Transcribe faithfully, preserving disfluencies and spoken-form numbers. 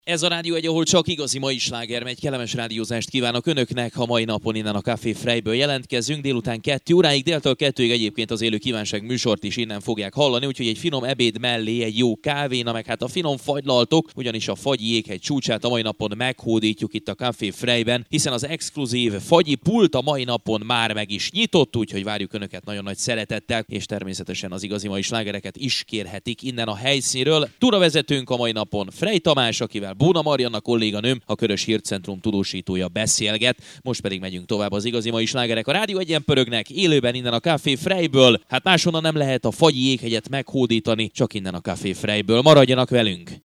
Ez a Rádió egy, ahol csak igazi mai sláger megy. Kellemes rádiózást kívánok önöknek. A mai napon innen a Café Freiből jelentkezünk. Délután kettő óráig, déltől kettőig egyébként az élő kívánság műsort is innen fogják hallani, úgyhogy egy finom ebéd mellé egy jó kávéna, meg hát a finom fagylaltok, ugyanis a fagyi jéghegy csúcsát a mai napon meghódítjuk itt a Café Freiben, hiszen az exkluzív fagyi pult a mai napon már meg is nyitott, úgyhogy várjuk önöket nagyon nagy szeretettel, és természetesen az igazi mai slágereket is kérhetik innen a helyszínről. Túravezetőnk a mai napon Frey Tamás, akivel Bóna Marianna kolléganőm, a Körös Hírcentrum tudósítója beszélget. Most pedig megyünk tovább az igazi mai slágerek. A Rádió egyen pörögnek élőben innen a Café Freiből. Hát máshonnan nem lehet a fagyi jéghegyet meghódítani, csak innen a Café Freiből. Maradjanak velünk!